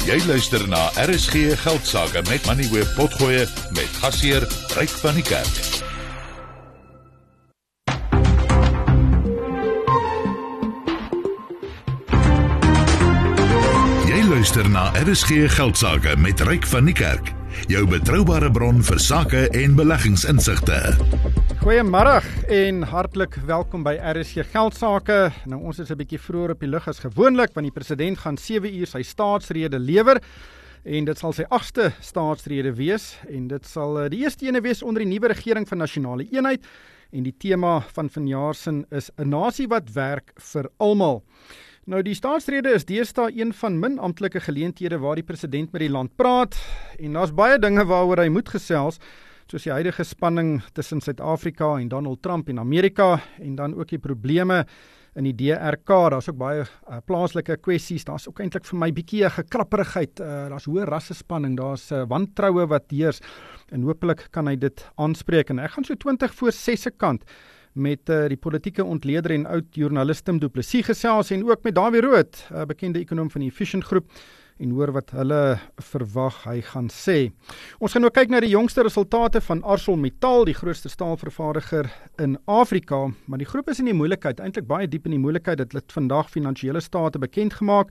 Jy luister na RSG Geldsaake met Moneyweb Potgoe met gasheer Ryk van die Kerk. Jy luister na RSG Geldsaake met Ryk van die Kerk. Jou betroubare bron vir sake en beleggingsinsigte. Goeiemiddag en hartlik welkom by RSG Geldsaake. Nou ons is 'n bietjie vroeër op die lug as gewoonlik, want die president gaan 7 uur sy staatsrede lewer en dit sal sy 8ste staatsrede wees en dit sal die eerste ene wees onder die nuwe regering van nasionale eenheid en die tema van vanjaar se is 'n nasie wat werk vir almal. Nou die staatsrede is deesdae een van min amptelike geleenthede waar die president met die land praat en daar's baie dinge waaroor hy moet gesels, soos die huidige spanning tussen Suid-Afrika en Donald Trump en Amerika en dan ook die probleme in die DRK. Daar's ook baie plaaslike kwessies, daar's ook eintlik vir my bietjie 'n gekrapperigheid, daar's hoë rassespanning, daar's wantroue wat heers en hopelik kan hy dit aanspreek en ek gaan so 20 voor 6 se kant met die politieke ontleder en oud-joernalis Tim Du Plessis gesels en ook met Dawie Rood, bekende ekonom van die Efficient Groep, en hoor wat hulle verwag hy gaan sê. Ons gaan nou kyk na die jongste resultate van ArcelorMittal, die grootste staalvervaardiger in Afrika, maar die groep is in die moeilikheid, eintlik baie diep in die moeilikheid. Dit het vandag finansiële state bekend gemaak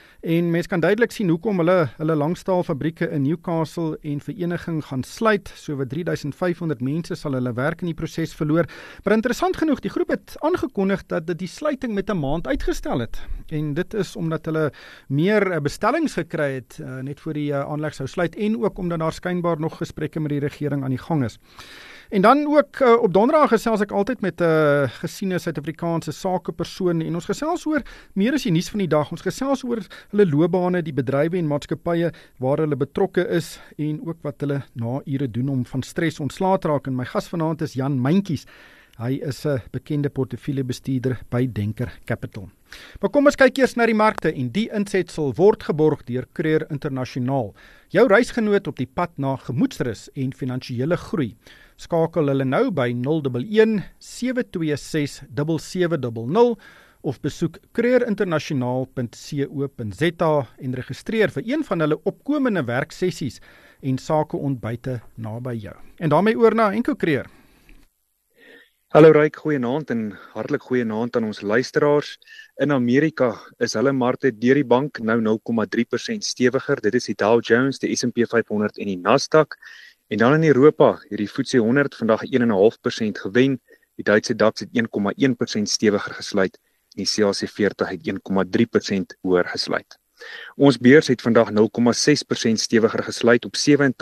en mens kan duidelik sien hoekom hulle langstaalfabrieke in Newcastle en Vereniging gaan sluit. So wat 3500 mense sal hulle werk in die proses verloor. Maar interessant genoeg, die groep het aangekondig dat dit die sluiting met 'n maand uitgestel het. En dit is omdat hulle meer bestellings gekry het net voor die aanleg sou sluit en ook omdat daar skynbaar nog gesprekke met die regering aan die gang is. En dan ook op donderdag gesels ek altyd met 'n gesiene Suid-Afrikaanse sakepersoon en ons gesels oor meer as die nuus van die dag. Ons gesels oor hulle loopbane, die bedrywe en maatskappye waar hulle betrokke is en ook wat hulle na ure doen om van stres ontslae te raak. En my gas vanaand is Jan Myntjies. Hy is 'n bekende portefeuljebestuurder by Denker Capital. Maar kom ons kyk eers na die markte en die insetsel word geborg deur Creer Internasionaal. Jou reisgenoot op die pad na gemoedsrus en finansiële groei. Skakel hulle nou by 011 726 7700 of besoek creerinternasionaal.co.za en registreer vir een van hulle opkomende werksessies en sakeontbyte naby jou. En daarmee oor na Henko Creer. Hallo Ryk, goeienaand en hartlik goeienaand aan ons luisteraars. In Amerika is hulle markte deur die bank nou 0,3% stewiger. Dit is die Dow Jones, die S&P 500 en die Nasdaq. En dan in Europa, hierdie FTSE 100 vandag 1,5% gewen. Die Duitse DAX het 1,1% stewiger gesluit en die CAC 40 het 1,3% hoër gesluit. Ons beurs het vandag 0,6% stewiger gesluit op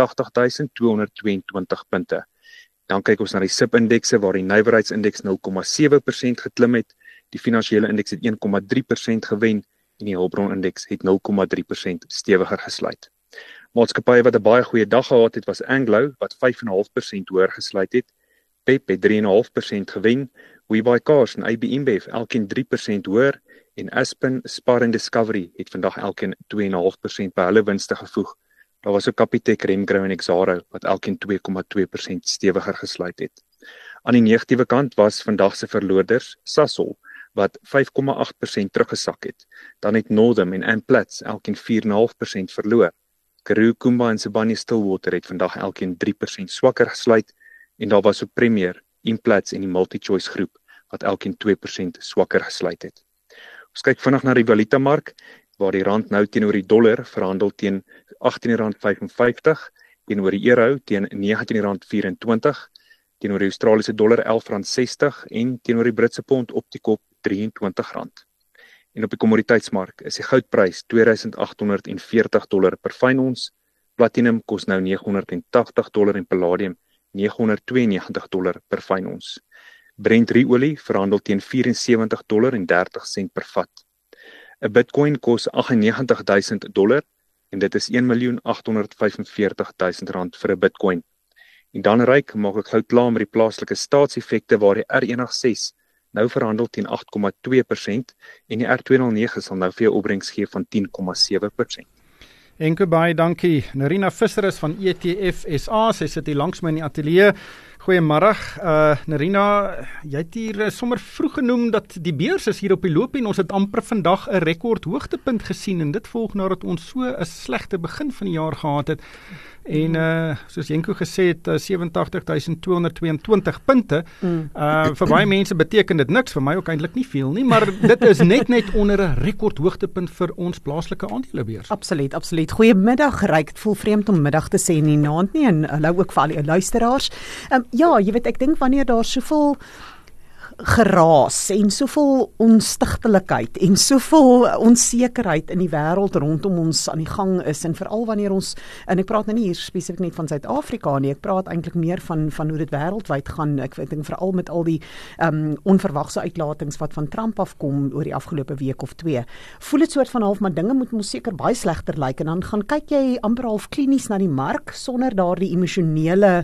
87.222 punte. Dan kyk ons na die SIP-indekse waar die nywerheidsindeks 0,7% geklim het, die finansiële indeks het 1,3% gewen en die hulpbronindeks het 0,3% stewiger gesluit. Maatskappye wat 'n baie goeie dag gehad het was Anglo wat 5,5% hoër gesluit het, PEP het 3,5% gewen, WeBuyCars en AB InBev elkeen 3% hoër en Aspen, Spar en Discovery het vandag elkeen 2,5% by hulle winste gevoeg. Daar was ook Capitec, Remgro en Exxaro wat elkeen 2,2% stewiger gesluit het. Aan die negatiewe kant was vandag se verloorders Sasol wat 5,8% teruggesak het. Dan het Northam en Amplats elkeen 4,5% verloor. Karoo, Kumba en Sibanye-Stillwater het vandag elkeen 3% swakker gesluit en daar was ook Premier, Implats en die MultiChoice groep wat elkeen 2% swakker gesluit het. Ons kyk vinnig na die valutamark waar die rand nou teenoor die dollar verhandel teen R18,55, teenoor die euro teen R19,24, teenoor die Australiese dollar R11,60 en teenoor die Britse pond op die kop R23. En op die kommoditeitsmark is die goudprys $2,840 per fyn ons, platinum kos nou $980 en palladium $992 per fyn ons. Brent ruolie verhandel teen $74.30 per vat. 'n Bitcoin kos $98,000 en dit is R1,845,000 vir 'n Bitcoin. En dan Ryk, maak ek gou klaar met die plaaslike staatseffekte waar die R106 nou verhandel teen 8,2% en die R209 sal nou vir jou opbrengs gee van 10,7%. Enke baie dankie. Nerina Visser is van ETF SA, sy sit hier langs my in die ateljee. Goeiemôre. Nerina, jy het hier sommer vroeg genoem dat die beurs is hier op die loop en ons het amper vandag 'n rekord hoogtepunt gesien en dit volg nadat ons so 'n slegte begin van die jaar gehad het. En soos Jenko gesê het, 87.222 punte. Vir baie mense beteken dit niks, vir my ook eintlik nie veel nie, maar dit is net onder 'n rekord hoogtepunt vir ons plaaslike aandelebeurs. Absoluut. Goeiemiddag, Ryk. Het voel vreemd om middag te sê in die aand nie en hallo ook vir al die luisteraars. Ja, jy weet, ek dink wanneer daar soveel geraas en soveel onstigtelikheid en soveel onsekerheid in die wêreld rondom ons aan die gang is en veral wanneer ons, en ek praat nou nie hier spesifiek net van Suid-Afrika nie, ek praat eintlik meer van hoe dit wêreldwyd gaan. Ek dink veral met al die onverwagse uitlatings wat van Trump afkom oor die afgelope week of 2. Voel dit soort van half, maar dinge moet mos seker baie slegter lyk en dan gaan kyk jy amper half klinies na die mark sonder daardie emosionele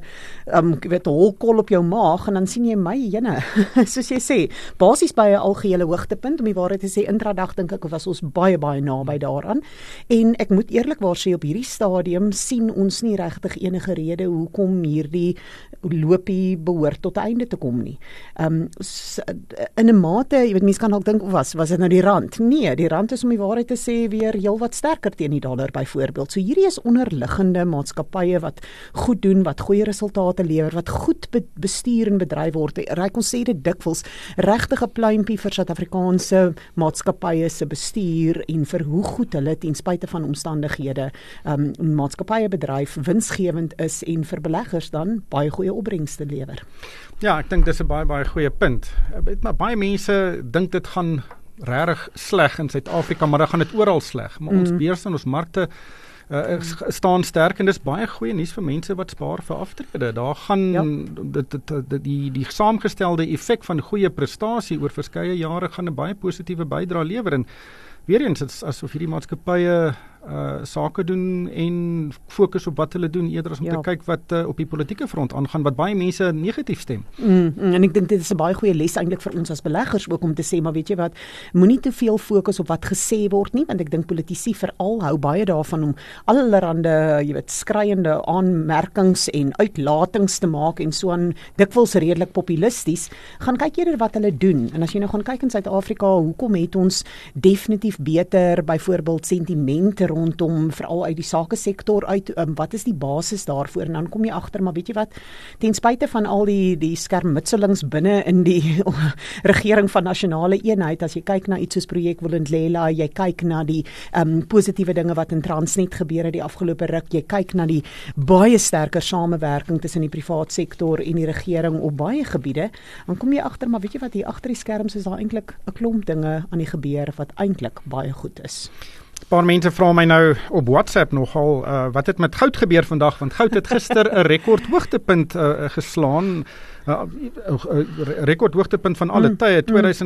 holkol op jou maag en dan sien jy my jene. Soos jy sê, basies by 'n algehele hoogtepunt, om die waarheid te sê, intradag dink ek was ons baie naby daaraan, en ek moet eerlikwaar sê, op hierdie stadium sien ons nie regtig enige rede hoekom hierdie loopie behoort tot 'n einde te kom nie. In 'n mate, jy weet, mense kan ook dink, was dit nou die rand? Nee, die rand is om die waarheid te sê weer heelwat sterker teen die dollar byvoorbeeld. So hierdie is onderliggende maatskappye wat goed doen, wat goeie resultate lewer, wat goed bestuur en bedryf word. Ryk, ons sê dit dikwels, regtig 'n pluimpie vir Suid-Afrikaanse maatskappye se bestuur en vir hoe goed hulle ten spyte van omstandighede maatskappye bedryf winsgewend is en vir beleggers dan baie goeie opbrengste lewer. Ja, ek dink dis 'n baie goeie punt. Maar baie mense dink dit gaan regtig sleg in Suid-Afrika, maar dan gaan dit oral sleg. Maar ons beurse en ons markte staan sterk en dis baie goeie nuus vir mense wat spaar vir aftrede. Daar gaan die saamgestelde effek van goeie prestasie oor verskeie jare gaan 'n baie positiewe bydrae lewer en weer eens, dit is asof hierdie maatskappye sake doen en fokus op wat hulle doen eerder as om te kyk wat op die politieke front aangaan wat baie mense negatief stem. En ek dink dit is 'n baie goeie les eintlik vir ons as beleggers ook om te sê, maar weet jy wat, moenie te veel fokus op wat gesê word nie, want ek dink politici veral hou baie daarvan om allerhande, jy weet, skreiende aanmerkings en uitlatings te maak en so aan, dikwels redelik populisties. Gaan kyk eerder wat hulle doen. En as jy nou gaan kyk in Suid-Afrika, hoekom het ons definitief beter byvoorbeeld sentimente rondom, veral uit die sakesektor uit, wat is die basis daarvoor, en dan kom jy agter, maar weet jy wat, ten spyte van al die skermutselings binne in die regering van nasionale eenheid, as jy kyk na iets soos projek Vulindlela, jy kyk na die positiewe dinge wat in Transnet gebeur het die afgelope ruk, jy kyk na die baie sterker samewerking tussen die privaat sektor en die regering op baie gebiede, dan kom jy agter, maar weet jy wat, hier agter die skerms is daar eintlik 'n klomp dinge aan die gebeur wat eintlik baie goed is. 'n Paar mense vra my nou op WhatsApp nogal, wat het met goud gebeur vandag, want goud het gister 'n rekord hoogtepunt geslaan, rekord hoogtepunt van alle tye,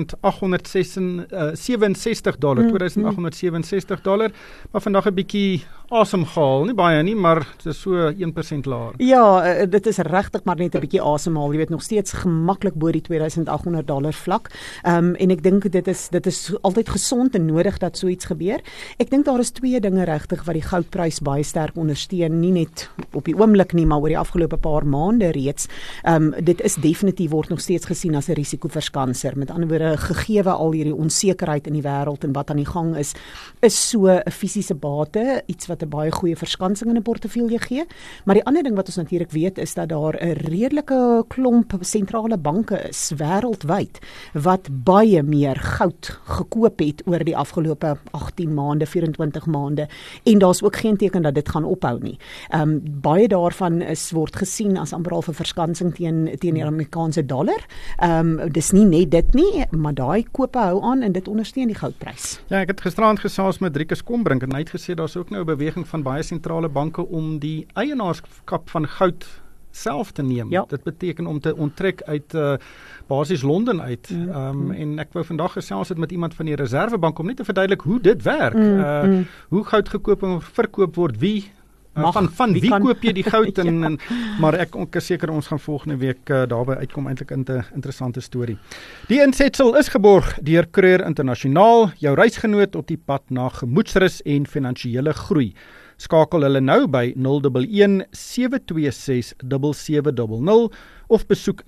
$2,867, $2,867, maar vandag 'n bietjie asem gehaal, nie baie nie, maar dit is so 1% laer. Ja, dit is regtig maar net 'n bietjie asemhaal, jy weet, nog steeds gemaklik bo die $2,800 vlak, en ek dink dit is altyd gesond en nodig dat so iets gebeur. Ek dink daar is twee dinge regtig wat die goudprys baie sterk ondersteun, nie net op die oomblik nie, maar oor die afgelope paar maande reeds. Dit is definitief, word nog steeds gesien as 'n risikoverskanser. Met ander woorde, gegeewe al hierdie onsekerheid in die wêreld en wat aan die gang is so 'n fisiese bate, iets wat 'n baie goeie verskansing in 'n portefeulje gee. Maar die ander ding wat ons natuurlik weet is dat daar 'n redelike klomp sentrale banke is wêreldwyd wat baie meer goud gekoop het oor die afgelope 18 maande, 24 maande, en daar's ook geen teken dat dit gaan ophou nie. Baie daarvan word gesien as amper al 'n verskansing teen die Amerikaanse dollar. Dis nie net dit nie, maar daai kope hou aan en dit ondersteun die goudprys. Ja, ek het gisterand gesels met Driekus Kombrink en hy het gesê daar's ook nou 'n beweging van baie sentrale banke om die eienaarskap van goud self te neem. Ja. Dit beteken om te onttrek uit basies Londen uit. En ek wou vandag gesels het met iemand van die Reservebank om net te verduidelik hoe dit werk. Hoe goud gekoop en verkoop word, wie van wie koop jy die goud en maar ek is seker ons gaan volgende week daarby uitkom, eintlik 'n interessante storie. Die insetsel is geborg deur Kreur Internasionaal, jou reisgenoot op die pad na gemoedsrus en finansiële groei. Skakel hulle nou by 011 726 7700 of besoek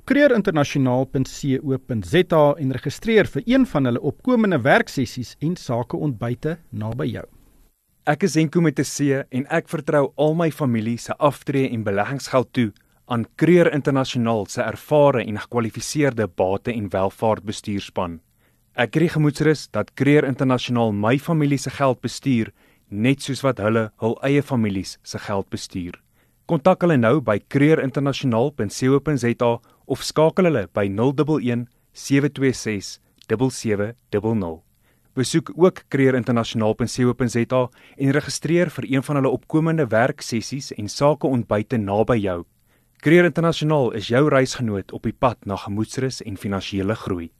kreerinternasionaal.co.za en registreer vir een van hulle opkomende werksessies en sakeontbyte naby jou. Ek is Henko met 'n C en ek vertrou al my familie se aftree en beleggingsgeld toe aan Kreer Internasionaal se ervare en gekwalifiseerde bate- en welvaartbestuurspan. Ek het die gemoedsrus dat Kreer Internasionaal my familie se geld bestuur, net soos wat hulle hul eie families se geld bestuur. Kontak hulle nou by kreerinternasionaal.co.za of skakel hulle by 011 726 7700. Besoek ook kreerinternasionaal.co.za en registreer vir een van hulle opkomende werksessies en sakeontbyte naby jou. Kreer Internasionaal is jou reisgenoot op die pad na gemoedsrus en finansiële groei.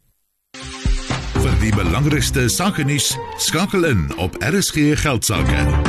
Vir die belangrikste sakenuus, skakel in op RSG Geldsaake.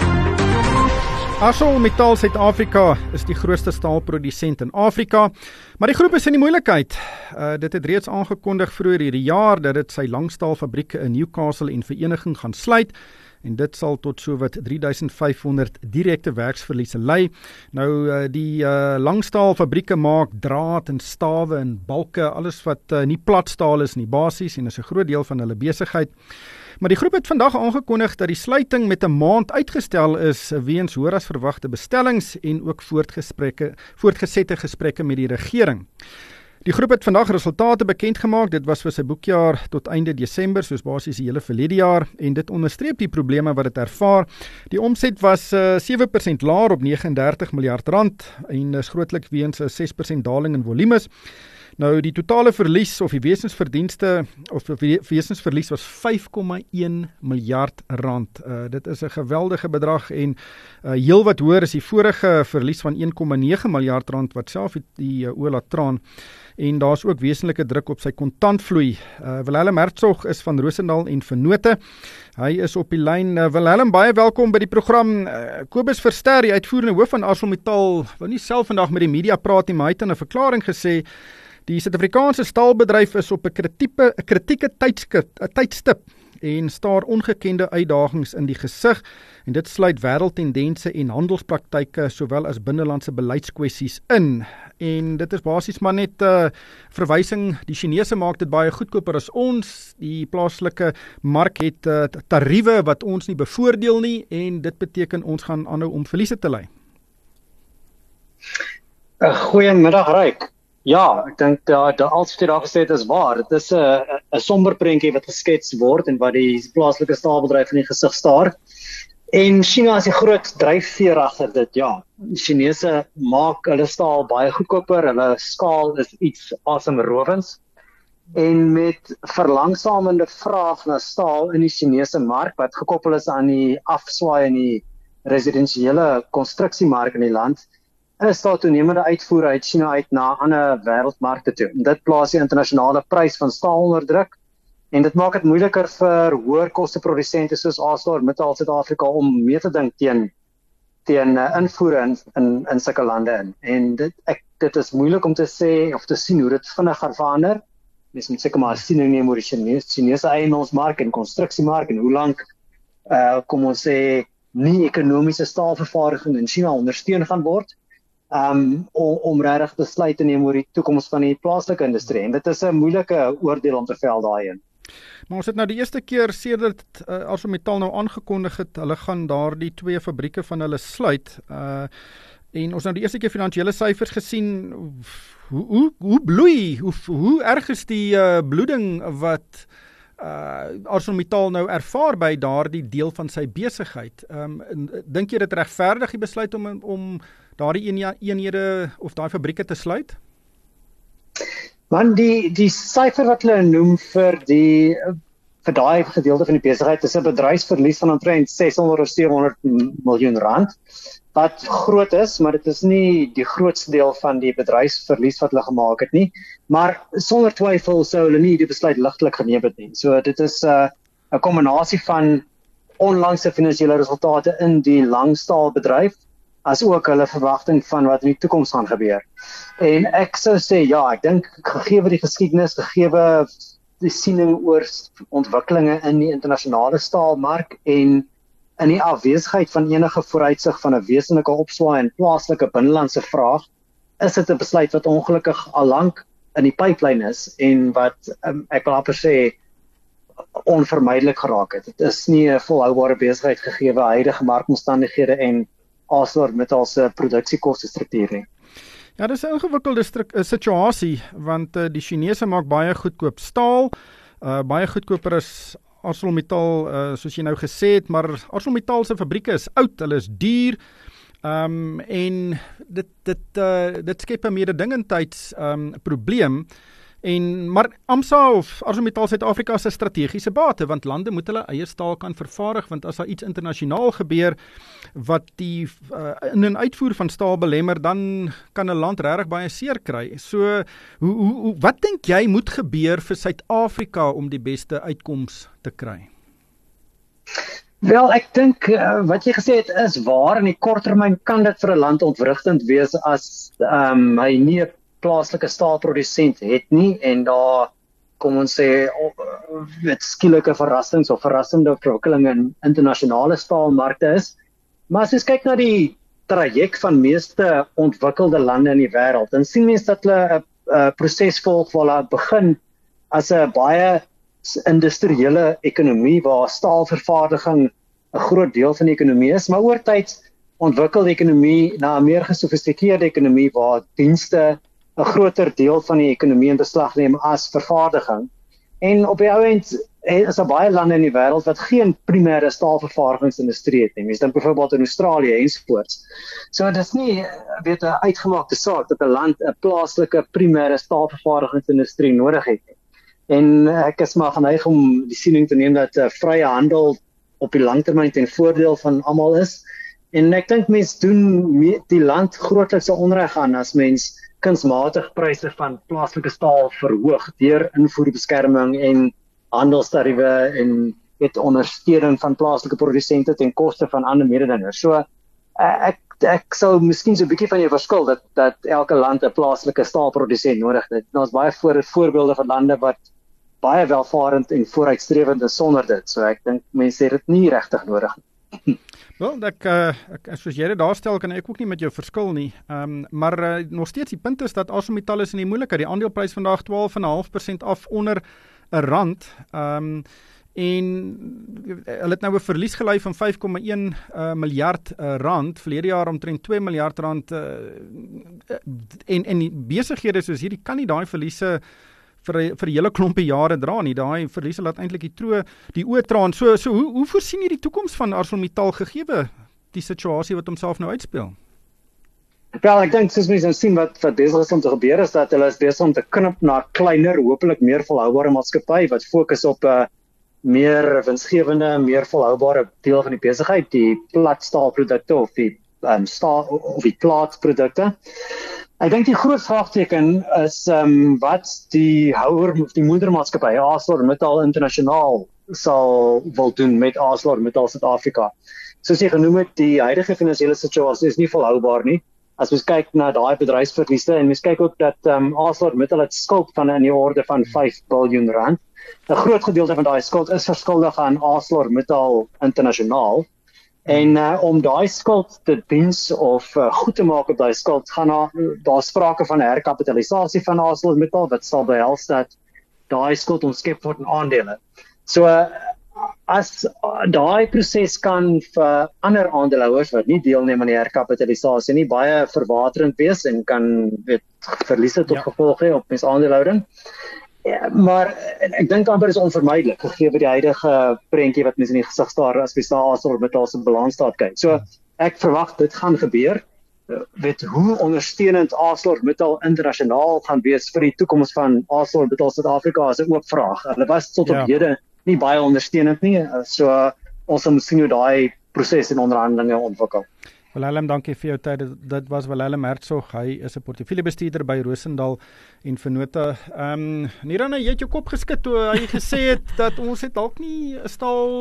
ArcelorMittal Suid-Afrika is die grootste staalprodusent in Afrika, maar die groep is in die moeilikheid. Dit het reeds aangekondig vroeër hierdie jaar dat dit sy langstaalfabrieke in Newcastle en Vereniging gaan sluit, en dit sal tot sowat 3500 direkte werksverliese lei. Nou, die langstaalfabrieke maak draad en stawe en balke, alles wat nie platstaal is nie, basies, en is 'n groot deel van hulle besigheid. Maar die groep het vandag aangekondig dat die sluiting met 'n maand uitgestel is weens hoër as verwagte bestellings en ook voortgesette gesprekke met die regering. Die groep het vandag resultate bekend gemaak. Dit was vir sy boekjaar tot einde Desember, soos basies die hele verlede jaar, en dit onderstreep die probleme wat dit ervaar. Die omset was 7% laer op 39 miljard rand en is grootlik weens 'n 6% daling in volumes. Nou, die totale verlies of die wesensverlies was 5,1 miljard rand. Dit is 'n geweldige bedrag en heel wat hoër is die vorige verlies van 1,9 miljard rand wat self die ola traan. En daar's ook wesenlike druk op sy kontantvloei. Willem Hertzog is van Roosendaal en Vennote. Hy is op die lyn. Willem, baie welkom by die program. Kobus Verster, die uitvoerende hoof van ArcelorMittal, wou nie self vandag met die media praat nie, maar hy het in 'n verklaring gesê die Suid-Afrikaanse staalbedryf is op 'n kritieke tydstip en staar ongekende uitdagings in die gesig, en dit sluit wêreldtendense en handelspraktyke sowel as binnelandse beleidskwessies in. En dit is basies maar net verwysing, die Chinese maak dit baie goedkoper as ons, die plaaslike mark het tariewe wat ons nie bevoordeel nie, en dit beteken ons gaan aanhou om verliese te ly. Goeiemiddag, Ryk. Ja, ek dink dat alles wat jy daar gesê het is waar. Dit is 'n somber prentjie wat geskets word en wat die plaaslike staalbedryf in die gesig staar. En China is die groot dryfveer agter dit, ja. Die Chinese maak hulle staal baie goedkoper, hulle skaal is iets asemrowends. En met verlangsamende vraag na staal in die Chinese mark, wat gekoppel is aan die afswaai in die residensiële konstruksiemark in die land, is daar toenemende uitvoer uit China uit na ander wêreldmarkte toe. En dit plaas die internasionale prys van staal onder druk, en dit maak dit moeiliker vir hoër koste produsente soos ArcelorMittal Suid-Afrika om mee te dink teen invoere in sulke lande in. En dit is moeilik om te sê of te sien hoe dit vinnig gaan verander. Mens moet seker maar sien neem oor die Chinese eienaarsmark en konstruksiemark en hoe lank kom ons sê nie ekonomiese staalvervaardiging in China ondersteun gaan word. Om regtig besluit te neem oor die toekoms van die plaaslike industrie. En dit is 'n moeilike oordeel om te vel daarin. Maar ons het nou die eerste keer sedert ArcelorMittal nou aangekondig het, hulle gaan daardie 2 fabrieke van hulle sluit. En ons nou die eerste keer finansiële syfers gesien. Hoe bloei, hoe erg is die bloeding wat ArcelorMittal nou ervaar by daardie deel van sy besigheid? Dink jy dit regverdig die besluit om daardie eenhede of daai fabrieke te sluit? Man, die syfer wat hulle noem vir daai gedeelte van die besigheid is 'n bedryfsverlies van omtrent 600 of 700 miljoen rand, wat groot is, maar dit is nie die grootste deel van die bedryfsverlies wat hulle gemaak het nie, maar sonder twyfel sou hulle nie die besluit ligtelik geneem het nie. So dit is 'n kombinasie van onlangse finansiële resultate in die langstaalbedryf, as ook hulle verwagting van wat in die toekoms gaan gebeur. En ek sou sê, ja, ek dink gegee die geskiedenis, gegee die siening oor ontwikkelinge in die internasionale staalmark en in die afwesigheid van enige vooruitsig van 'n wesenlike opswaai in plaaslike binnelandse vraag, is dit 'n besluit wat ongelukkig al lank in die pipeline is en wat ek wil amper sê onvermydelik geraak het. Dit is nie 'n volhoubare besigheid gegee huidige markomstandighede en ArcelorMittal se produksiekostestruktuur nie. Ja, dis 'n ingewikkelde situasie want die Chinese maak baie goedkoop staal, baie goedkoper as ArcelorMittal, soos jy nou gesê het, maar ArcelorMittal se fabrieke is oud, hulle is duur, en dit skep 'n mededingendheids probleem. Maar AMSA of ArcelorMittal Suid-Afrika se strategiese bate, want lande moet hulle eie staal kan vervaardig, want as daar iets internasionaal gebeur wat die in- en uitvoer van staal belemmer, dan kan 'n land regtig baie seer kry. So, wat dink jy moet gebeur vir Suid-Afrika om die beste uitkoms te kry? Wel, ek dink wat jy gesê het is waar. In die korttermyn kan dit vir 'n land ontwrigtend wees as hy nie 'n plaaslike staalprodusent het nie en daar, kom ons sê, skielike verrassings of verrassende ontwikkelinge in internasionale staalmarkte is. Maar as jy kyk na die traject van meeste ontwikkelde lande in die wêreld, dan sien mens dat hulle 'n proses volg waar hulle begin as 'n baie industriële ekonomie waar staalvervaardiging 'n groot deel van die ekonomie is, maar oor tyd ontwikkel die ekonomie na 'n meer gesofistikeerde ekonomie waar dienste 'n groter deel van die ekonomie in beslag neem as vervaardiging. En op die ou end is daar baie lande in die wêreld wat geen primêre staalvervaardigingsindustrie het nie. Mens dink byvoorbeeld in Australië ensovoorts. So dit is nie 'n uitgemaakte saak dat 'n land 'n plaaslike primêre staalvervaardigingsindustrie nodig het nie. En ek is maar geneig om die siening te neem dat vrye handel op die langtermyn ten voordeel van almal is. En ek dink mense doen die land grootliks onreg aan as mens kunsmatig pryse van plaaslike staal verhoog deur invoerbeskerming en handelstariewe en ondersteuning van plaaslike produsente ten koste van ander mededingers. So ek sou miskien so 'n bietjie van jou verskil dat elke land 'n plaaslike staalprodusent nodig het. Daar's baie voorbeelde van lande wat baie welvarend en vooruitstrewend is sonder dit. So ek dink mense het dit nie regtig nodig nie. Wel, soos jy dit daar stel, kan ek ook nie met jou verskil nie. Maar nog steeds die punt is dat ArcelorMittal is in die moeilikheid. Die aandeleprys vandag 12,5% af onder R1. En hulle het nou 'n verlies gelei van 5,1 miljard rand, verlede jaar omtrent 2 miljard rand, en die besighede soos hierdie kan nie daai verliese vir 'n hele klompie jare dra nie. Daai verliese laat eintlik die oë traan. So hoe voorsien jy die toekoms van ArcelorMittal gegee die situasie wat homself nou uitspeel? Wel, ek dink soos mense sien wat besig is om te gebeur is dat hulle is besig om te knip na kleiner, hopelik meer volhoubare maatskappy wat fokus op 'n meer winsgewende, meer volhoubare deel van die besigheid, die platstaalprodukte of die plaatprodukte. Ek dink die groot vraagteken is wat die moedermaatskappy ArcelorMittal Internasionaal wil doen met ArcelorMittal Suid-Afrika. Soos jy genoem het, die huidige finansiële situasie is nie volhoubaar nie. As ons kyk na daai bedryfsverliese en ons kyk ook dat ArcelorMittal het skuld van in die orde van 5 biljoen rand. 'n Groot gedeelte van daai skuld is verskuldig aan ArcelorMittal Internasionaal. En om daai skuld te diens of goed te maak op daai skuld, daar sprake van 'n herkapitalisasie van ArcelorMittal wat sal behels dat daai skuld omskep word in aandele. So as daai proses kan vir ander aandeelhouers wat nie deelneem aan die herkapitalisasie nie baie verwaterend wees en kan verliese tot gevolg hê op mens aandeelhouding. Ja, maar ek dink amper is onvermydelik gegee die huidige prentjie wat mense in die gesig staar as mens na ArcelorMittal se balansstaat kyk. So ek verwag dit gaan gebeur. Hoe ondersteunend ArcelorMittal Internasionaal gaan wees vir die toekoms van ArcelorMittal Suid-Afrika is 'n oop vraag. Hulle was tot op hede nie baie ondersteunend nie. So ons moet sien hoe daai proses en onderhandelinge ontwikkel. Willem, dankie vir jou tyd. Dit was Willem Hertzog. Hy is 'n portefeuljebestuurder by Rosendal en Venota. Nirana, jy het jou kop geskit toe hy gesê het dat ons het dalk nie 'n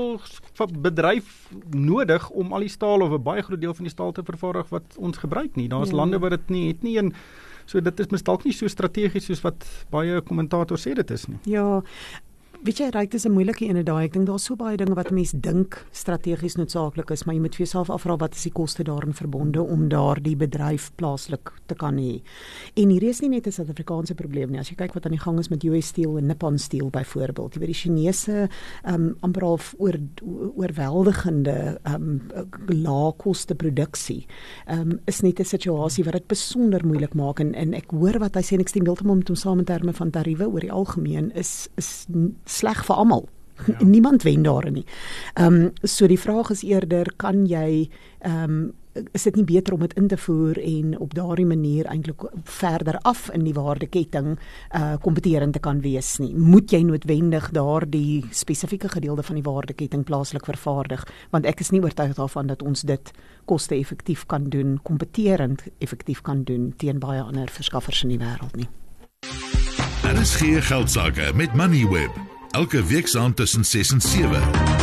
staalbedryf nodig om al die staal of 'n baie groot deel van die staal te vervaardig wat ons gebruik nie. Daar's lande wat dit nie het nie en so dit is mis dalk nie so strategies soos wat baie kommentators sê dit is nie. Ja. Weet jy, dit is 'n moeilike ene daai. Ek dink daar's so baie dinge wat 'n mens dink strategies noodsaaklik is, maar jy moet vir jouself afvra wat is die koste daarin verbonde om daardie bedryf plaaslik te kan hê. En hier is nie net 'n Suid-Afrikaanse probleem nie. As jy kyk wat aan die gang is met US Steel en Nippon Steel byvoorbeeld, jy weet die Chinese amper al oorweldigende laagkoste produksie is net 'n situasie wat dit besonder moeilik maak en ek hoor wat hy sê en ek stem heeltemal met hom saam in terme van tariewe oor die algemeen is sleg vir almal. Ja. Niemand wen daarin nie. So die vraag is eerder, kan jy is dit nie beter om dit in te voer en op daardie manier eintlik verder af in die waardeketting kompeterend te kan wees nie? Moet jy noodwendig daardie spesifieke gedeelte van die waardeketting plaaslik vervaardig? Want ek is nie oortuig daarvan dat ons dit koste-effektief kan doen, kompeterend effektief kan doen teen baie ander verskaffers in die wêreld nie. RSG Geldsaake met Moneyweb. Elke week saand tussen 6 en 7.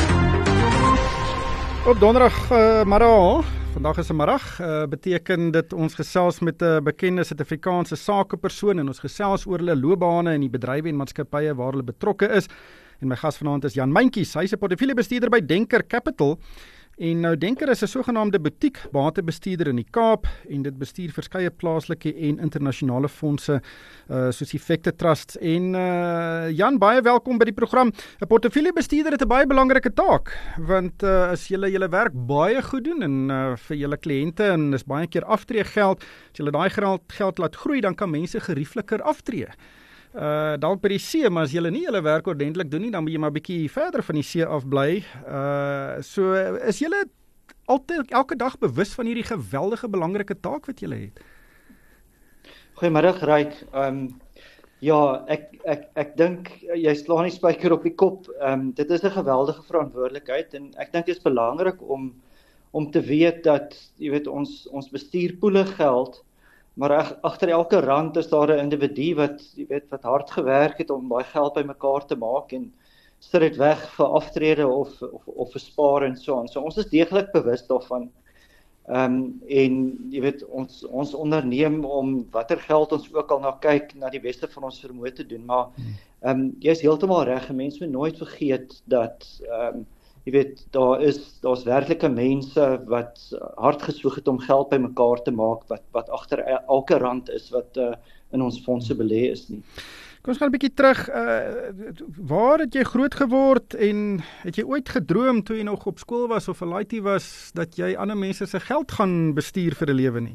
Op donderdag middag, vandag is 'n middag, beteken dit ons gesels met 'n bekende Suid-Afrikaanse sakepersoon en ons gesels oor hulle loopbane in die bedrywe en maatskappye waar hulle betrokke is. En my gas vanaand is Jan Mentjies. Hy's 'n portefeuljebestuurder by Denker Capital. En nou Denker is 'n sogenaamde butiek batebestuurder in die Kaap en dit bestuur verskeie plaaslike en internasionale fondse soos Effekte Trusts. En Jan, baie welkom by die program. 'n Portefeuljebestuurder het 'n baie belangrike taak, want as julle werk baie goed doen en vir julle kliënte en is baie keer aftreegeld, as julle daai geld laat groei, dan kan mense geriefliker aftree. Dalk by die see, maar as julle nie julle werk ordentlik doen nie, dan moet jy maar 'n bietjie verder van die see af bly. So is julle altyd elke dag bewus van hierdie geweldige belangrike taak wat julle het? Goeiemiddag Ryk. Ja, ek dink jy slaan die spyker op die kop. Dit is 'n geweldige verantwoordelikheid en ek dink dit is belangrik om te weet dat jy weet ons bestuur poele geld. Maar agter elke rand is daar 'n individu wat hard gewerk het om daai geld bymekaar te maak en sit dit weg vir aftrede of vir spaar en so aan. So ons is deeglik bewus daarvan. En jy weet ons onderneem om watter geld ons ook al na kyk, na die beste van ons vermoë te doen, maar jy is heeltemal reg. Mense moet nooit vergeet dat jy weet daar's werklike mense wat hard gesoek het om geld bymekaar te maak wat agter elke rand is wat in ons fondse belê is nie. Kom ons gaan 'n bietjie terug. Waar het jy groot geword en het jy ooit gedroom toe jy nog op skool was of 'n laaitie was dat jy ander mense se geld gaan bestuur vir 'n lewe nie?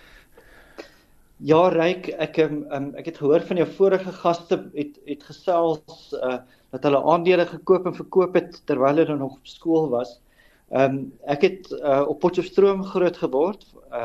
Ja, Ryk, ek het gehoor van jou vorige gaste het gesels dat hulle aandele gekoop en verkoop het terwyl hulle nog op skool was. Ek het op Potchefstroom groot geword,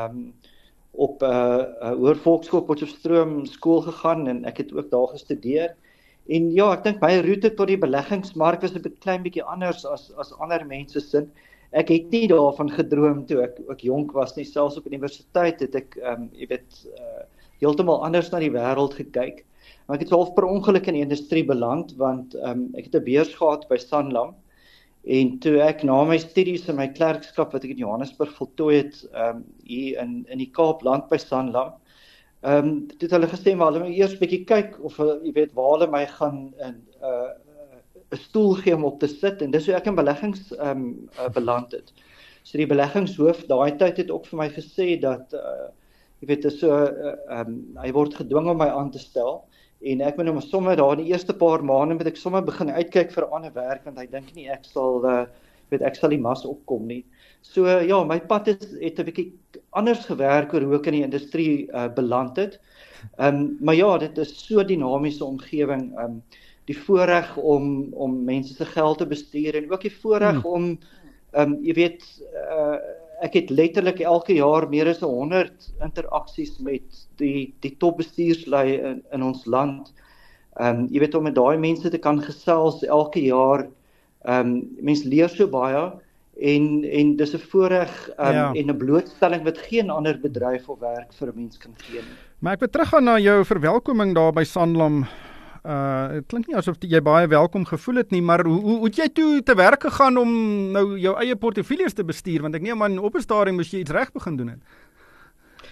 op Hoër Volksskool Potchefstroom skool gegaan en ek het ook daar gestudeer. En ja, ek dink my roete tot die beleggingsmark was 'n klein bietjie anders as ander mense se. Ek het nie daarvan gedroom toe ek jonk was nie, selfs op universiteit het ek heeltemal anders na die wêreld gekyk. Maar ek het half per ongeluk in die industrie beland, want ek het 'n beurs gehad by Sanlam, en toe ek na my studies en my klerkskap wat ek in Johannesburg voltooi het, hier in die Kaapland by Sanlam, toe het hulle gesê, maar hulle moet eers bietjie kyk of jy weet waar hulle my gaan 'n stoel gee om op te sit, en dis hoe ek in beleggings beland het. So die beleggingshoof daai tyd het ook vir my gesê dat jy weet, hy word gedwing om my aan te stel, en ek moet sommer daar in die eerste paar maande moet ek sommer begin uitkyk vir 'n ander werk, want hy dink nie ek sal die mas opkom nie. So ja, my pad het 'n bietjie anders gewerk oor hoe ek in die industrie beland het. Maar ja, dit is so 'n dinamiese omgewing, die voorreg om mense se geld te bestuur en ook die voorreg om jy weet, ek het letterlik elke jaar meer as 100 interaksies met die topbestuurslui in ons land. Jy weet, om met daai mense te kan gesels elke jaar. Mense leer so baie en dis 'n voorreg en 'n blootstelling wat geen ander bedryf of werk vir 'n mens kan gee nie. Maar ek wil teruggaan na jou verwelkoming daar by Sanlam. Het klink nie asof jy baie welkom gevoel het nie, maar hoe het jy toe te werk gegaan om nou jou eie portefeuilles te bestuur, want ek neem aan op 'n stadium moes jy iets reg begin doen het.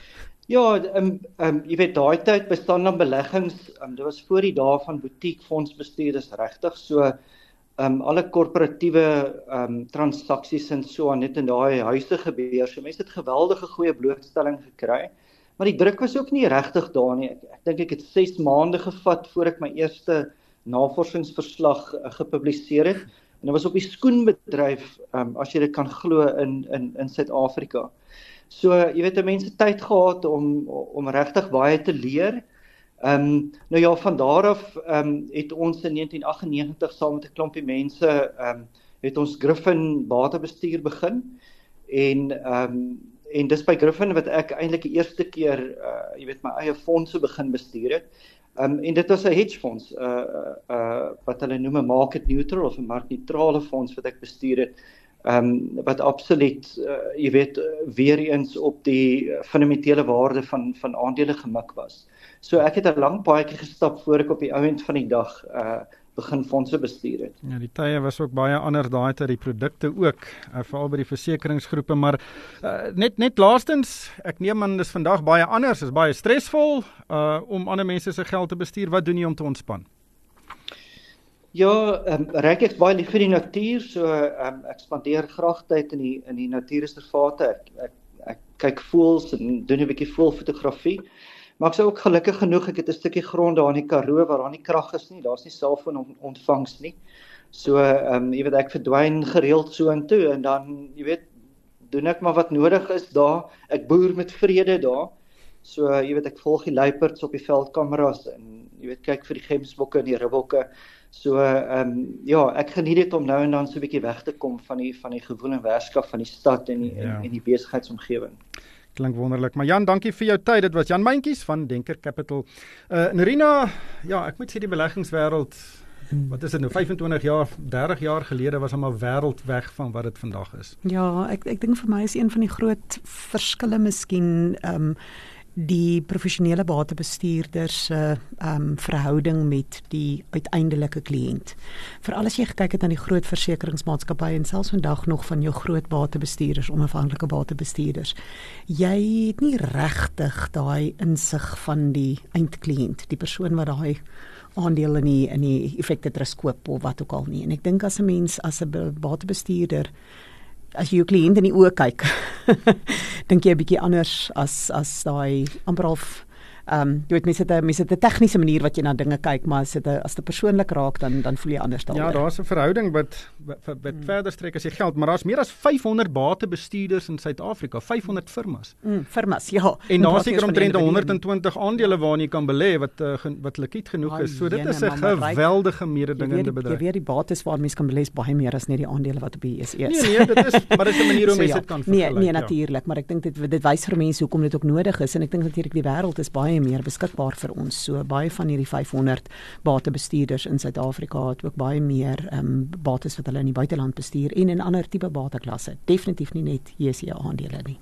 Ja, jy weet daai tyd bestaan dan beleggings, dit was voor die dae van boutiekfondsbestuurders regtig, so alle korporatiewe transaksies en so aan net in daai huise gebeur. So mense het geweldige goeie blootstelling gekry. Maar die druk was ook nie regtig daar nie. Ek dink ek het 6 maande gevat voor ek my eerste navorsingsverslag gepubliseer het. En dit was op die skoenbedryf, as jy dit kan glo in Suid-Afrika. So, jy weet, mense tyd gehad om regtig baie te leer. Nou ja, van daar af het ons in 1998 saam met 'n klompie mense het ons Griffin batebestuur begin en dis by Griffin wat ek eintlik die eerste keer jy weet my eie fondse begin bestuur het. En dit was 'n hedge fonds wat hulle noem 'n market neutral of 'n markneutrale fonds wat ek bestuur het. Wat absoluut jy weet weer eens op die fundamentele waarde van aandele gemik was. So ek het 'n lang paadjie gestap voor ek op die ouend van die dag begin fondse bestuur het. Ja, die tye was ook baie anders daai tyd, die produkte ook, veral by die versekeringsgroepe, maar net laastens, ek neem aan dis vandag baie anders, is baie stresvol om ander mense se geld te bestuur. Wat doen jy om te ontspan? Ja, ek is baie lief vir die natuur, so ek spandeer graag tyd in die natuurreservate. Ek kyk voëls en doen 'n bietjie voëlfotografie. Maar ek is ook gelukkig genoeg, ek het 'n stukkie grond daar in die Karoo waar daar nie krag is nie, daar's nie selfoon ontvangs nie. So, jy weet, ek verdwyn gereeld so intoe en dan, jy weet, doen ek maar wat nodig is daar. Ek boer met vrede daar. So, jy weet, ek volg die luiperds op die veldkameras en jy weet, kyk vir die gemsbokke en die ribbokke. So, ja, ek geniet dit om nou en dan so 'n bietjie weg te kom van die gewone werkskap van die stad en die besigheidsomgewing. Klink wonderlik. Maar Jan, dankie vir jou tyd. Dit was Jan Meintjies van Denker Capital. Nerina, ja, ek moet sê die beleggingswêreld, wat is dit nou, 25 jaar, 30 jaar gelede was almal wêreld weg van wat dit vandag is. Ja, ek dink vir my is een van die groot verskille miskien die professionele batebestuurders se verhouding met die uiteindelike kliënt. Veral as jy gekyk het aan die groot versekeringsmaatskappye en selfs vandag nog van jou groot batebestuurders, onafhanklike batebestuurders. Jy het nie regtig daai insig van die eindkliënt, die persoon wat daai aandeel in die effekte trust koop of wat ook al nie. En ek dink as 'n mens, as 'n batebestuurder, as jy jou kliënt in die oë kyk, dink jy 'n bietjie anders as daai amper half jy weet, mense het 'n tegniese manier wat jy na dinge kyk, maar as dit persoonlik raak, dan voel jy anders daaroor. Ja, daar's 'n verhouding wat verder strek as jy geld, maar daar's meer as 500 batebestuurders in Suid-Afrika, 500 firmas. Firmas, ja. En daar seker omtrent 120 aandele waarin jy kan belê wat likwid genoeg is. So dit is 'n geweldige mededingende bedryf. Jy weet die bates waar mense kan belê is baie meer as net die aandele wat op die JSE is. Nee, dit is maar dit is 'n manier hoe mense dit kan vergelyk. Nee, natuurlik, maar ek dink dit wys vir mense hoekom dit ook nodig is en ek dink natuurlik die wêreld is baie meer beskikbaar vir ons. So baie van hierdie 500 batebestuurders in Suid-Afrika het ook baie meer bates wat hulle in die buiteland bestuur en in ander tipe bateklasse. Definitief nie net JSE aandele nie.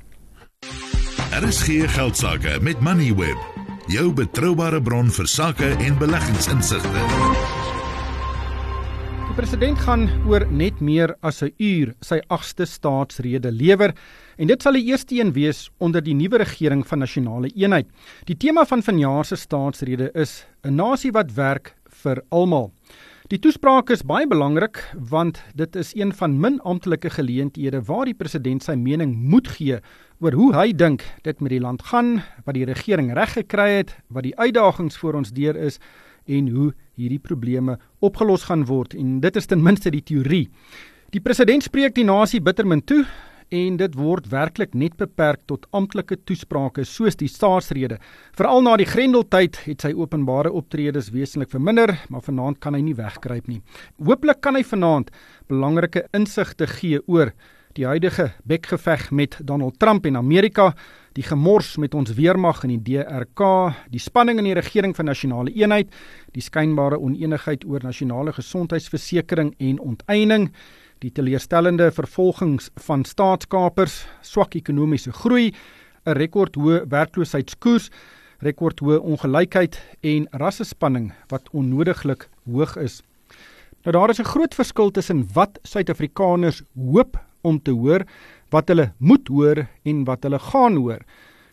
RSG Geldsaake met Moneyweb, jou betroubare bron vir sake en beleggingsinsigte. Die president gaan oor net meer as 'n uur sy 8ste staatsrede lewer en dit sal die eerste een wees onder die nuwe regering van nasionale eenheid. Die tema van vanjaar se staatsrede is 'n nasie wat werk vir almal. Die toespraak is baie belangrik want dit is een van min amptelike geleenthede waar die president sy mening moet gee oor hoe hy dink dit met die land gaan, wat die regering reg gekry het, wat die uitdagings voor ons deur is en hoe hierdie probleme opgelos gaan word, en dit is ten minste die teorie. Die president spreek die nasie bittermin toe, en dit word werklik net beperk tot amptelike toesprake soos die staatsrede. Veral na die Grendeltyd het sy openbare optredes wesentlik verminder, maar vanaand kan hy nie wegkruip nie. Hooplik kan hy vanaand belangrike insigte gee oor die huidige bekgeveg met Donald Trump en Amerika, die gemors met ons weermag in die DRK, die spanning in die regering van nasionale eenheid, die skynbare onenigheid oor nasionale gesondheidsversekering en onteiening, die teleurstellende vervolgings van staatskapers, swak ekonomiese groei, 'n rekordhoë werkloosheidskoers, rekordhoë ongelykheid en rassespanning wat onnodiglik hoog is. Nou daar is 'n groot verskil tussen wat Suid-Afrikaners hoop om te hoor, wat hulle moet hoor en wat hulle gaan hoor.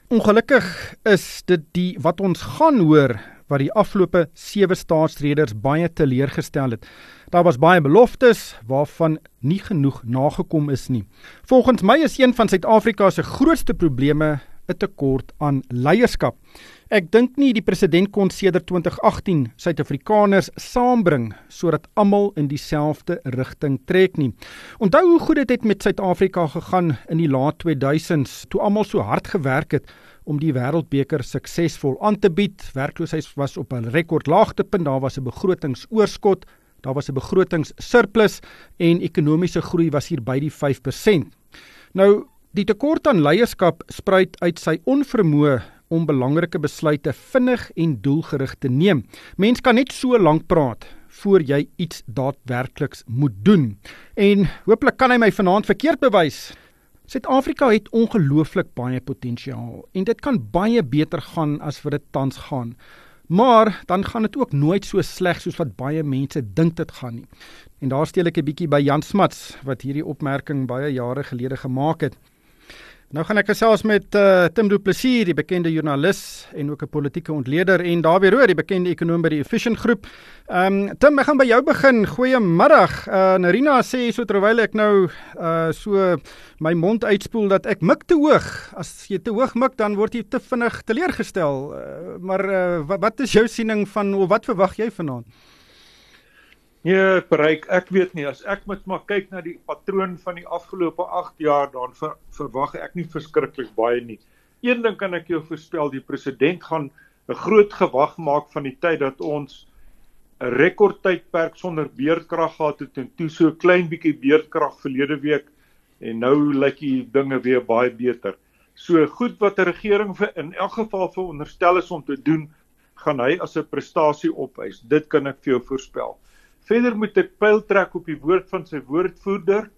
Ongelukkig is dit die wat ons gaan hoor wat die afgelope 7 staatsreders baie teleurgestel het. Daar was baie beloftes waarvan nie genoeg nagekom is nie. Volgens my is een van Suid-Afrika se grootste probleme 'n tekort aan leierskap. Ek dink nie die president kon sedert 2018 Suid-Afrikaners saambring sodat almal in dieselfde rigting trek nie. Onthou hoe goed dit het met Suid-Afrika gegaan in die laat 2000s toe almal so hard gewerk het om die wêreldbeker suksesvol aan te bied. Werkloosheid was op 'n rekordlaagtepunt, daar was 'n begrotingsoorskot, daar was 'n begrotingssurplus en ekonomiese groei was hier by die 5%. Nou, die tekort aan leierskap spruit uit sy onvermoë om belangrike besluite vinnig en doelgerig te neem. Mens kan net so lank praat voor jy iets daadwerkliks moet doen. En hopelik kan hy my vanaand verkeerd bewys. Suid-Afrika het ongelooflik baie potensiaal en dit kan baie beter gaan as wat dit tans gaan. Maar dan gaan dit ook nooit so sleg soos wat baie mense dink dit gaan nie. En daar steel ek 'n bietjie by Jan Smuts wat hierdie opmerking baie jare gelede gemaak het. Nou gaan ek gesels met Tim Du Plessis, die bekende joernalis en ook 'n politieke ontleder, en Dawie Roo, die bekende ekonoom by die Efficient Groep. Tim, ek gaan by jou begin. Goeiemiddag. Narina sê so terwyl ek nou so my mond uitspoel dat ek mik te hoog. As jy te hoog mik, dan word jy te vinnig teleurgestel. Maar wat is jou siening van, of wat verwag jy vanaand? Nee, bereik, ek weet nie, as ek moet maar kyk na die patroon van die afgelope 8 jaar, dan verwag ek nie verskriklik baie nie. Een ding kan ek jou voorspel, die president gaan 'n groot gewag maak van die tyd dat ons 'n rekordtydperk sonder beerdkrag gehad het en toe so 'n klein bietjie beerdkrag verlede week en nou lyk die dinge weer baie beter. So goed wat 'n regering in elk geval veronderstel is om te doen, gaan hy as 'n prestasie opeis. Dit kan ek vir jou voorspel. Verder moet ek pyl trek op die woord van sy woordvoerder,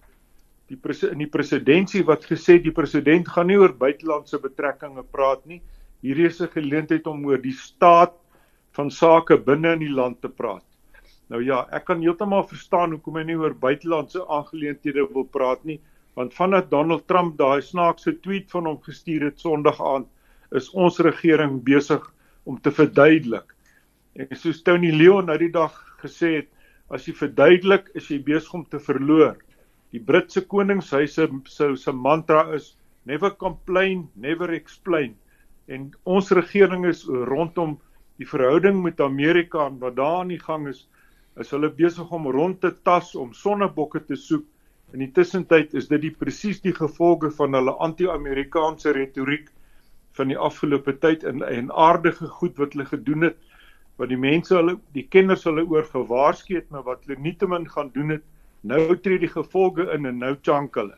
in die presidentsie wat gesê die president gaan nie oor buitelandse betrekkinge praat nie. Hier is 'n geleentheid om oor die staat van sake binne in die land te praat. Nou ja, ek kan heeltemal verstaan hoekom hy nie oor buitelandse aangeleenthede wil praat nie, want vanaf Donald Trump daai snaakse tweet van hom gestuur het Sondag aand, is ons regering besig om te verduidelik. En soos Tony Leon nou die dag gesê het, as jy verduidelik, is jy besig om te verloor. Die Britse koningshuis se mantra is, never complain, never explain. En ons regering is rondom die verhouding met Amerika en wat daar aan die gang is hulle besig om rond te tas, om sonnebokke te soek. In die tussentyd is dit presies die gevolge van hulle anti-Amerikaanse retoriek van die afgelope tyd en aardige goed wat hulle gedoen het, wat die mense, die kenners hulle oor gewaarsku het, maar wat hulle nietemin gaan doen het, nou tree die gevolge in en nou chank hulle.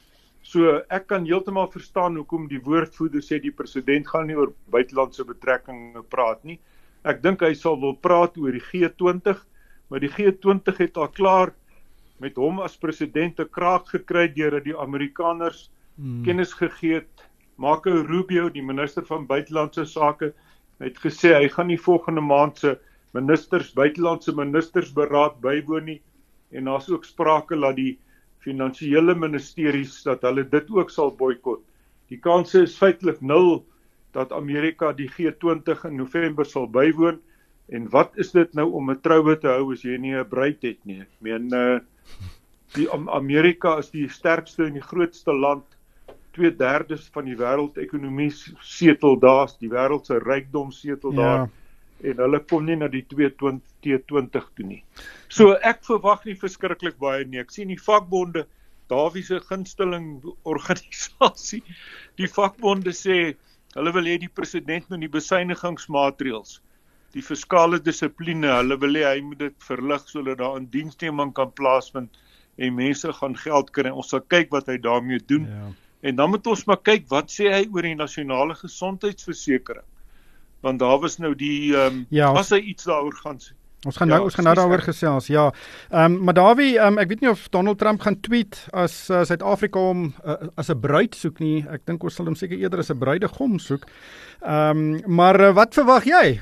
So ek kan heeltemal verstaan hoekom die woordvoerder sê die president gaan nie oor buitelandse betrekkinge praat nie. Ek dink hy sal wil praat oor die G20, maar die G20 het al klaar met hom as president 'n kraak gekry deurdat die Amerikaners kennis gegee het. Marco Rubio, die minister van buitelandse sake, het gesê hy gaan nie volgende maand se buitelandse ministersberaad bywoon nie, en daar's ook sprake dat die finansiële ministeries dat hulle dit ook sal boikot. Die kanse is feitelik 0 dat Amerika die G20 in November sal bywoon, en wat is dit nou om 'n troue te hou as jy nie 'n bruid het nie? Ek meen, Amerika is die sterkste en die grootste land, 2/3 van die wêreldekonomie setel daar, die wêreld se rykdom setel daar, en hulle kom nie na die T20 toe nie. So ek verwag nie verskriklik baie nie. Ek sien die vakbonde, Dawie se gunsteling organisasie, die vakbonde sê, hulle wil hê die president met die besuinigingsmaatreëls, die fiskale dissipline, hulle wil hê hy moet dit verlig sodat daar 'n diensneming kan plaasvind en mense gaan geld kry. Ons sal kyk wat hy daarmee doen. En dan moet ons maar kyk, wat sê hy oor die nasionale gesondheidsversekering? Want daar was nou as hy iets daaroor gaan sê. Ons gaan nou daaroor gesels, ja. Maar Dawie, ek weet nie of Donald Trump gaan tweet as Suid-Afrika hom as 'n bruid soek nie. Ek dink ons sal hom seker eerder as 'n bruidegom soek. Maar wat verwag jy?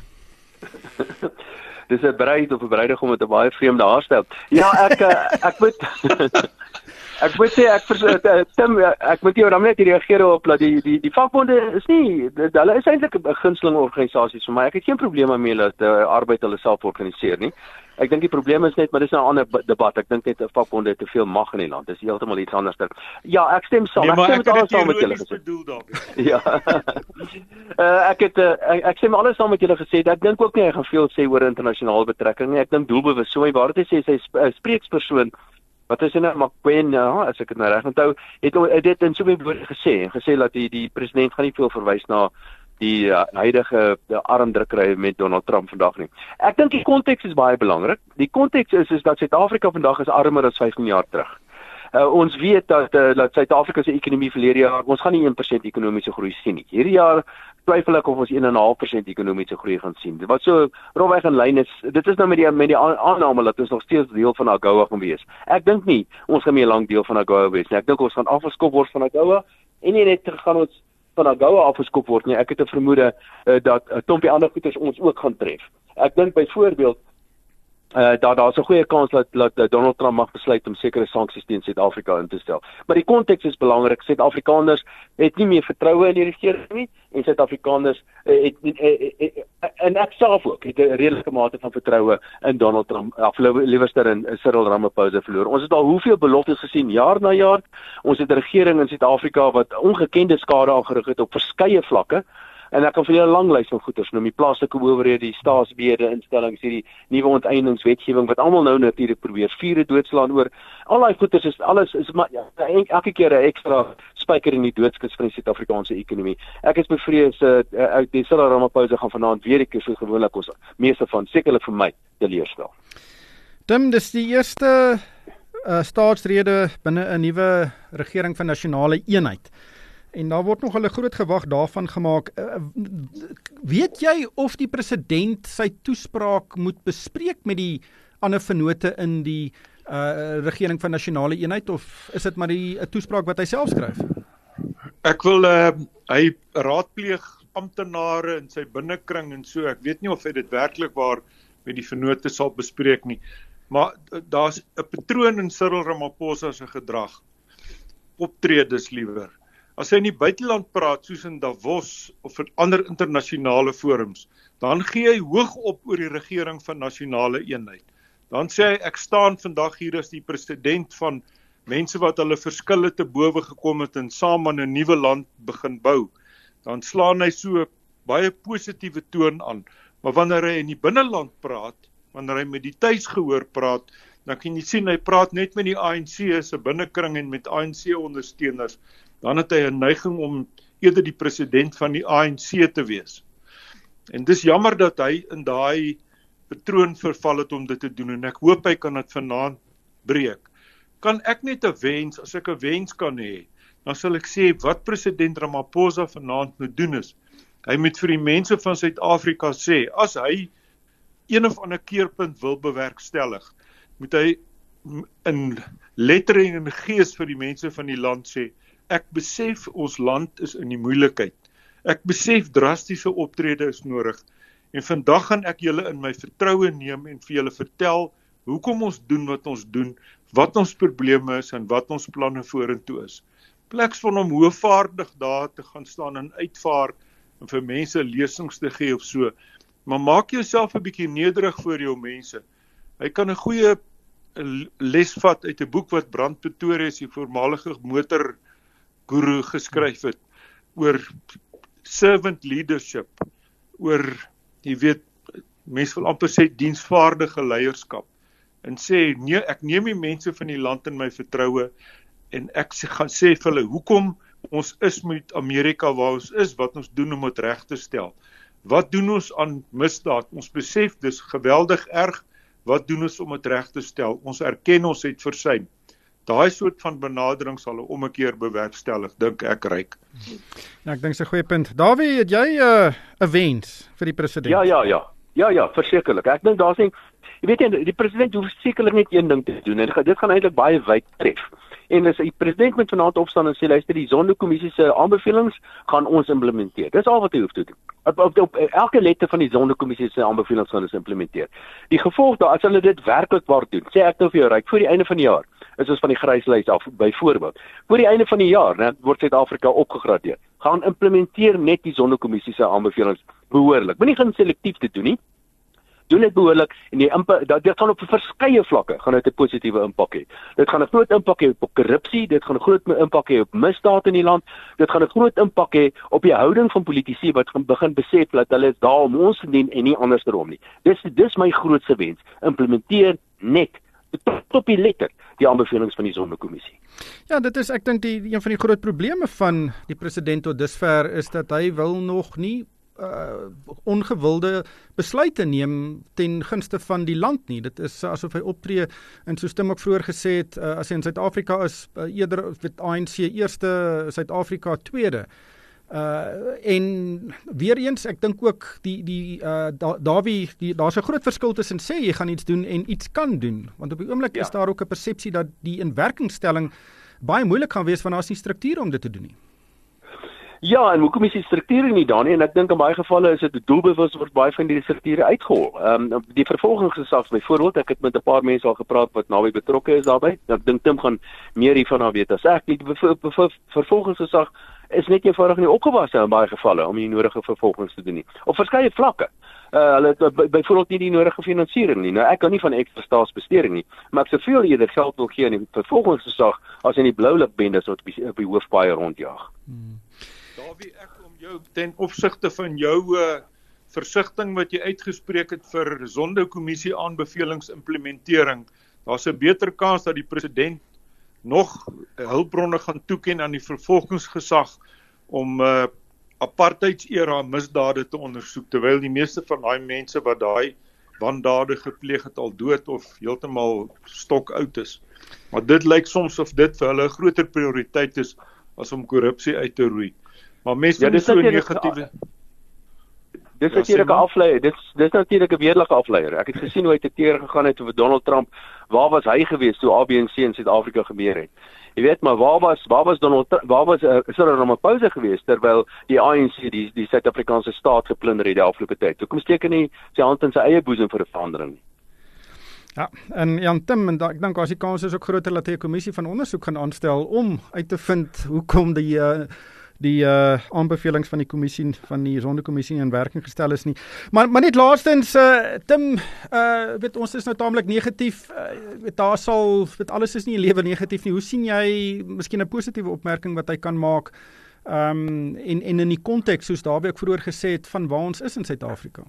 Dis 'n bruid of 'n bruidegom met 'n baie vreemde haarstyl. Ja, ek moet Ek moet sê Tim, ek moet jou dan net reageer op dat die vakbonde is nie hulle is eintlik 'n gunsteling organisasies vir my. Ek het geen probleme mee dat arbeid hulle self organiseer nie. Ek dink die probleem is net, maar dis 'n ander debat. Ek dink net 'n vakbonde het te veel mag in die land. Dis heeltemal iets anders. Ja, ek stem saam. Nee, ek stem alles saam met julle gesê. Ja. Ek stem alles saam met julle gesê. Ek dink ook nie hy gaan veel sê oor internasionale betrekking nie. Ek dink doelbewus so waar dit sê sy spreekspersoon wat is nou McQueen, as ek dit nou reg onthou, het dit in so 'n woorde gesê dat die president gaan nie veel verwys na die huidige armdrukkery met Donald Trump vandag nie. Ek dink die konteks is baie belangrik. Die konteks is dat Suid-Afrika vandag is armer as 15 jaar terug. Ons weet dat Suid-Afrika se ekonomie verlede jaar, ons gaan nie 1% ekonomiese groei sien nie. Hierdie jaar twyfel ek of ons 1,5% ekonomiese groei gaan sien. Wat so rofweg in lyn is, dit is nou met die aanname dat ons nog steeds deel van AGOA gaan wees. Ek dink nie ons gaan meer lank deel van AGOA wees nie. Ek dink ons gaan afgeskop word van AGOA en nie net gaan ons van AGOA afgeskop word nie. Ek het 'n vermoede dat 'n klompie ander goeders ons ook gaan tref. Ek dink byvoorbeeld daar's 'n goeie kans dat Donald Trump mag besluit om sekere sanksies teen Suid-Afrika in te stel. Maar die konteks is belangrik. Suid-Afrikaners het nie meer vertroue in die regering nie en Suid-Afrikaners en ek self ook het 'n redelike mate van vertroue in Donald Trump, liewerster in Cyril Ramaphosa verloor. Ons het al hoeveel beloftes gesien jaar na jaar. Ons het 'n regering in Suid-Afrika wat ongekende skade aangerig het op verskeie vlakke. En ek kan vir julle 'n lang lys van goeders noem, die plaaslike owerhede, die staatsbeheerde instellings, hierdie nuwe onteieningswetgewing wat almal nou natuurlik probeer vure doodslaan oor. Al daai goeders is maar elke keer 'n ekstra spyker in die doodskis van die Suid-Afrikaanse ekonomie. Ek is bevrees die Cyril Ramaphosa gaan vanaand weer ek soos gewoonlik ons meeste van sekerlik vir my teleurstel. Tim, dis die eerste staatsrede binne 'n nuwe regering van nasionale eenheid. En daar word nog 'n groot gewag daarvan gemaak. Weet jy of die president sy toespraak moet bespreek met die ander vennote in die regering van nasionale eenheid of is dit maar 'n toespraak wat hy self skryf? Ek wil hy raadpleeg amptenare in sy binnekring en so. Ek weet nie of hy dit werklik waar met die vennote sal bespreek nie. Maar daar's 'n patroon in Cyril Ramaphosa se gedrag. Optredes liewer. As hy in die buiteland praat, soos in Davos of in ander internasionale forums, dan gee hy hoog op oor die regering van nasionale eenheid. Dan sê hy, ek staan vandag hier as die president van mense wat hulle verskille te bowe gekom het en saam aan 'n nuwe land begin bou. Dan slaan hy so baie positiewe toon aan. Maar wanneer hy in die binneland praat, wanneer hy met die tuisgehoor praat, dan kan jy sien, hy praat net met die ANC se binnekring en met ANC-ondersteuners. Dan het hy 'n neiging om eerder die president van die ANC te wees. En dis jammer dat hy in daai patroon verval het om dit te doen, en ek hoop hy kan dit vanaand breek. Kan ek net 'n wens, as ek 'n wens kan hê, dan sal ek sê, wat president Ramaphosa vanaand moet doen is, hy moet vir die mense van Suid-Afrika sê, as hy een of ander keerpunt wil bewerkstellig, moet hy in lettering en gees vir die mense van die land sê, ek besef ons land is in die moeilikheid. Ek besef drastiese optrede is nodig. En vandag gaan ek julle in my vertroue neem en vir julle vertel hoekom ons doen wat ons doen, wat ons probleme is en wat ons planne vorentoe is. Pleks van hom hoogvaardig daar te gaan staan en uitvaar en vir mense lesings te gee of so. Maar maak jouself 'n bietjie nederig vir jou mense. Hy kan 'n goeie les vat uit 'n boek wat Brand Pretorius, die voormalige motorguru, geskryf het oor servant leadership, oor, jy weet, mense wil amper sê diensvaardige leierskap, en sê, nee, ek neem die mense van die land in my vertroue, en ek gaan sê vir hulle, hoekom ons is met Amerika waar ons is, wat ons doen om dit reg te stel. Wat doen ons aan misdaad? Ons besef dis geweldig erg, wat doen ons om dit reg te stel? Ons erken ons het versuim. Daai soort van benadering sal 'n ommekeer bewerkstellig, dink ek, Ryk. Ja, ek dink dis 'n goeie punt. Dawie, het jy 'n wens vir die president? Ja, versekerlik. Ek dink daar's nie, jy weet jy, die president hoef sekerlik net een ding te doen, en dit gaan eintlik baie wyd tref. En as die president met vanaand opstaan en sê luister, die Zondo-kommissie se aanbevelings gaan ons implementeer. Dis al wat hy hoef te doen. Op elke letter van die Zondo-kommissie se aanbevelings gaan ons implementeer. Die gevolg daar, as hulle dit werklik waar doen, sê ek nou vir jou, Ryk, voor die einde van die jaar is ons van die gryslys af, byvoorbeeld. Voor die einde van die jaar, né, word Suid-Afrika opgegradeer. Gaan implementeer net die Zondo-kommissie se aanbevelings behoorlik. Moenie gaan selektief te doen nie. Doen dit behoorlik en dit gaan op verskeie vlakke gaan dit 'n positiewe impak hê. Dit gaan 'n groot impak hê op korrupsie, dit gaan 'n groot impak hê op misdaad in die land, dit gaan 'n groot impak hê op die houding van politici wat gaan begin besef dat hulle is daar om ons te dien en nie andersom nie. Dis my grootste wens. Implementeer net tot op die letter die aanbevelings van die Zondo-kommissie. Ja, dit is ek dink een van die groot probleme van die president tot dusver is dat hy wil nog nie ongewilde besluite neem ten gunste van die land nie. Dit is asof hy optree en soos Tim ook vroeër gesê het, as hy in Suid-Afrika is, eerder met ANC eerste, Suid-Afrika tweede. En weer eens, ek dink ook daar's 'n groot verskil tussen sê jy gaan iets doen en iets kan doen, want op die oomblik is daar ook 'n persepsie dat die inwerkingstelling baie moeilik gaan wees want daar's nie strukture om dit te doen nie. Ja, en hoekom is die strukture nie daar nie? En ek dink in baie gevalle is dit doelbewus word baie van die strukture uitgehol. Die vervolgingsgesag byvoorbeeld, ek het met 'n paar mense al gepraat wat naby betrokke is daarbey. Ek dink Tim gaan meer hiervan af weet as ek. Die vervolgingsgesag is net eenvoudig nie opgewasse in baie gevalle om die nodige vervolgings te doen nie. Op verskeie vlakke. Hulle het byvoorbeeld nie die nodige finansiering nie. Nou ek kan nie van ekstra staatsbesteding nie, maar ek sou veel eerder geld wil gee aan die vervolgingsgesag as in die bloulikbendes wat op die hoofpaaie rondjaag. Dawie, ek om jou ten opsigte van jou versigtiging wat jy uitgespreek het vir Zondo-kommissie aanbevelingsimplementering, daar's 'n beter kans dat die president nog hulpbronne gaan toeken aan die vervolgingsgesag om apartheidsera misdade te ondersoek, terwyl die meeste van daai mense wat daai wandade gepleeg het al dood of heeltemal stokoud is. Maar dit lyk soms of dit vir hulle 'n groter prioriteit is as om korrupsie uit te roei. Maar mense is so negatiewe. Dis natuurlik 'n afleier. Dis natuurlik 'n weerlike afleier. Ek het gesien hoe hy tekeer gegaan het oor Donald Trump. Waar was hy gewees toe ANC in Suid-Afrika gebeur het? Jy weet, maar waar was Donald Trump? Waar was Cyril Ramaphosa gewees terwyl die ANC die Suid-Afrikaanse staat geplunder het die afgelope tyd? Hoekom steek hy nie sy hand in sy eie boesem vir 'n verandering nie? Ja, en Jan Tim, en ek dink as die kans is ook groter dat hy 'n kommissie van ondersoek gaan aanstel om uit te vind hoekom die aanbevelings van die kommissie van die Zondo-kommissie in werking gestel is nie. Maar net laastens, Tim, weet ons is nou taamlik negatief. Daar sal alles is nie 'n lewe negatief nie. Hoe sien jy miskien 'n positiewe opmerking wat hy kan maak en in die konteks soos Dawie ook vroeër gesê het van waar ons is in Suid-Afrika?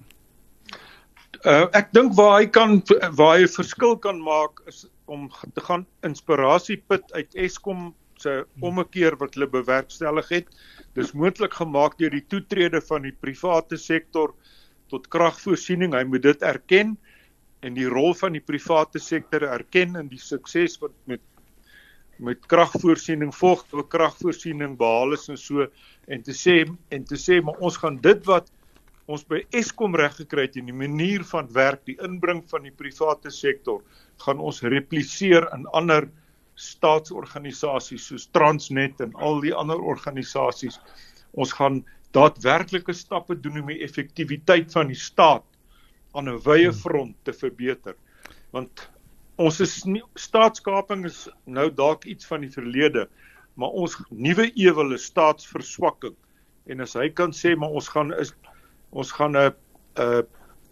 Ek dink waar hy 'n verskil kan maak is om te gaan inspirasie put uit Eskom se ommekeer wat hulle bewerkstellig het. Dis moontlik gemaak deur die toetrede van die private sektor tot kragvoorsiening. Hy moet dit erken en die rol van die private sektor erken en die sukses wat met kragvoorsiening volg, kragvoorsiening behaal is en so en te sê maar ons gaan dit wat ons by Eskom reg gekry het en die manier van werk, die inbring van die private sektor, gaan ons repliseer in ander staatsorganisasies soos Transnet en al die ander organisasies. Ons gaan daadwerklike stappe doen om die effektiwiteit van die staat aan 'n wye front te verbeter. Want staatskaping is nou dalk iets van die verlede, maar ons nuwe ewel is staatsverswakking. En as hy kan sê maar ons gaan 'n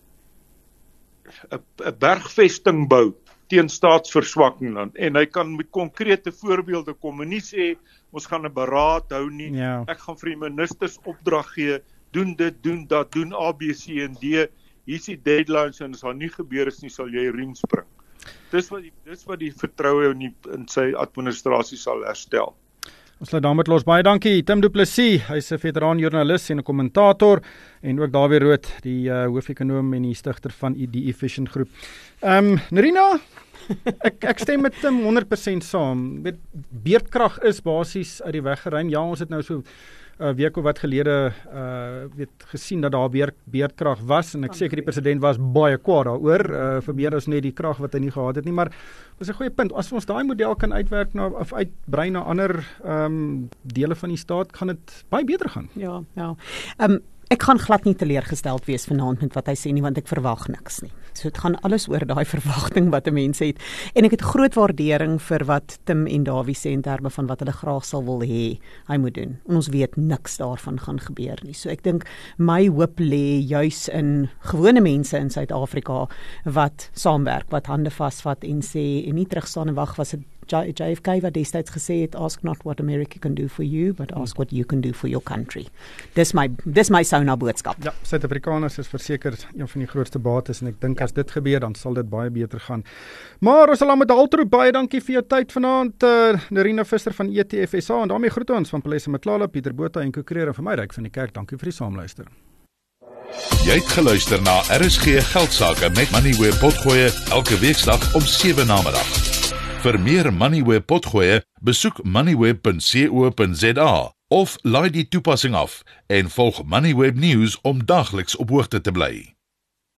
bergvesting bou teen staatsverswakking dan. En hy kan met konkrete voorbeelde kom en nie sê ons gaan 'n beraad hou nie. Ja. Ek gaan vir die ministers opdrag gee, doen dit, doen dat, doen A, B, C en D. Hier's die deadlines en as daar nie gebeur is nie, sal jy riem spring. Dis wat die vertroue in sy administrasie sal herstel. Ons sluit daarmee los. Baie dankie Tim Du Plessis, hy's 'n veteraan joernalis en 'n kommentator en ook Dawie Rood, die hoofekonoom en die stigter van die Efficient Groep. Nerina, ek stem met Tim 100% saam. Beerdkrag is basies uit die weg geruim. Ja, ons het nou so week of wat gelede gesien dat daar weer beerdkrag was en ek seker die president was baie kwaad daaroor vir meer as net die krag wat hy nie gehad het nie, maar dis 'n goeie punt. As ons daai model kan uitwerk of uitbrei na ander dele van die staat, gaan dit baie beter gaan. Ja. Ek gaan glad nie teleurgesteld wees vanaand met wat hy sê nie, want ek verwag niks nie. So dit gaan alles oor daai verwagting wat 'n mens het. En ek het groot waardering vir wat Tim en Dawie sê in terme van wat hulle graag sal wil hê hy moet doen. En ons weet niks daarvan gaan gebeur nie. So ek dink my hoop lê juis in gewone mense in Suid-Afrika wat saamwerk, wat hande vasvat en sê en nie terugstaan en wag was dit JFK wat destyds gesê het, ask not what America can do for you, but ask what you can do for your country. Dis my Sona boodskap. Ja, Suid-Afrikaners is verseker een van die grootste bates en ek dink as dit gebeur, dan sal dit baie beter gaan. Maar ons sal aan met Haltroep, baie dankie vir jou tyd vanaand, Nerina Visser van ETFSA, en daarmee groet ons van Palesa Matlala, Pieter Botha en Kokreer en vir my Ryk van die Kerk. Dankie vir die saamluister. Jy het geluister na RSG Geldsaake met Moneyweb Potgoe elke weeksdag om 7 namiddag. Vir meer Moneyweb Potgoe, besoek moneyweb.co.za of laai die toepassing af en volg Moneyweb News om dagliks op hoogte te bly.